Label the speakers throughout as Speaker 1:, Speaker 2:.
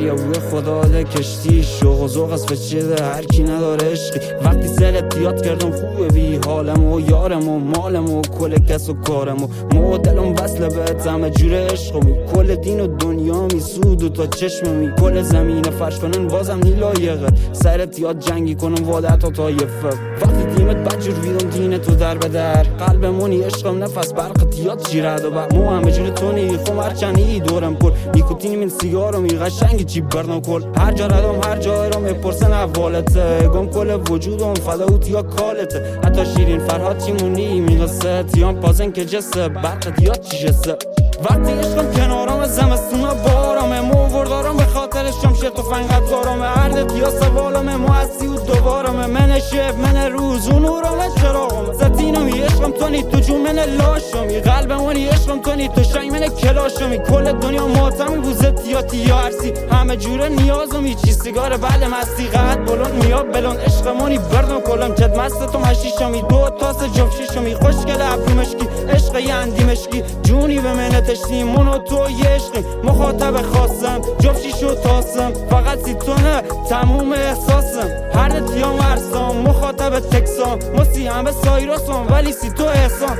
Speaker 1: دریا روی خدا ده کشتی شوق و ذوق از فچیده هر کی نداره عشقی وقتی سرت یاد کردم خوبه بی حالم و یارم و مالم و کل کس و کارم و مدلم وصله به همه جور عشقمی کل دین و دنیا می سود و تا چشممی کل زمین فرش کنن بازم نی لایقه سرت یاد جنگی کنم وادت تا طایفه وقتی دیمت بجور ویدم دین تو در به در قلبمونی عشقم نفس برقت یاد جیرد و بر مو همه جور تونی خم هرچنی دورم کل نیکوتینی من سیگارم ای قشنگی چی بردم کل هر جا ردم هر جا رو میپرسن احوالته گم کل وجودم فداوت یا کالته حتی شیرین فرهاد چی مونی میقصه تیام پازن که جسه برقت یاد چی جسه وقتی عشقم کنارم زمستونا بارم مووردارم به خاطر شمشه تو فنقت دارم عردت یا سوالم موسی و دوبارم من شب من روز و نورم چراغم زتینم عشقم تونی تو جو من لاشمی قلبمونی عشقم تونی تو شای من کلاشمی کل دنیا ماتمی بوزت یا عرسی همه جوره نیازم چی سیگار بله مستی قد بلند میاب بلند عشقمونی بردم کلم چد مستتم هشیشمی دو تاس جفشیشمی خوشگل ابرو مشکی عشق یندی مشکی جونی به من تشتی من و تو یه عشقیم مخاطب خواستم جفشیشو تاسم فقط سی تونه تموم احساسم هر دتیام ارسام مخاطب تکسام مسی همه سایراسم ولی سی تو احسان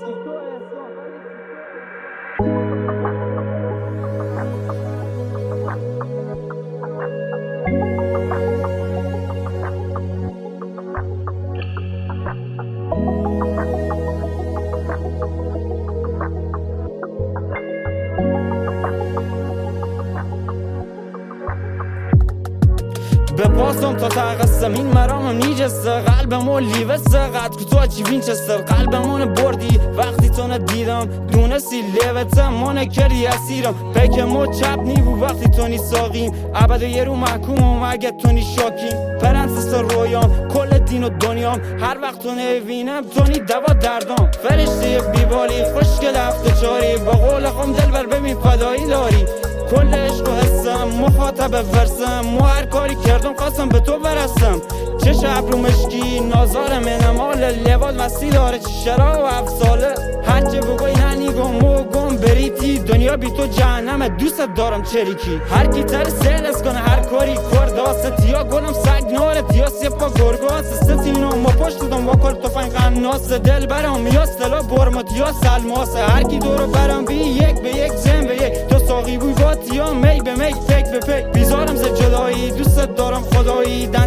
Speaker 1: بپاسم تا تقسم این مرامم نیجسته قلبمو لیوسته قد که تو چی وینچستر قلبمون بردی وقتی تو ندیدم دونستی لیوتم ما نکری اسیرم پیکمو چپ نیبو وقتی تو نی ساقیم عبد یه رو محکومم اگه تو نی شاکیم پرنسس رویام کل دین و دنیام هر وقت تو نبینم تو نی دوا دردام فرشته بیبالی خوشگل هفته چاری با قول خم دل بر ببین فدایی داری کل عشق و حسم مخاطب ورسم مو هر کاری کردم خواستم به تو برسم چه ابرو مشکی نازار منم حال لباد مستی داره چه شراب و 7 ساله هرچه بگوی ننیگم موگم بریتی دنیا بی تو جهنم دوست دارم چریکی هر کی تر سیلس کنه هر کاری کرداست یا گلم سگ نارت یا سپا گرگاس ستینو ما پشت دم با کل تفنگ قناس دل برام یا سلا برمت یا سلماس هر کی دورو برام بی یک به یک زن به یک تو ساقی بوی بات یا می به می پک به پک بیزارم ز جدایی دوست دارم خدایی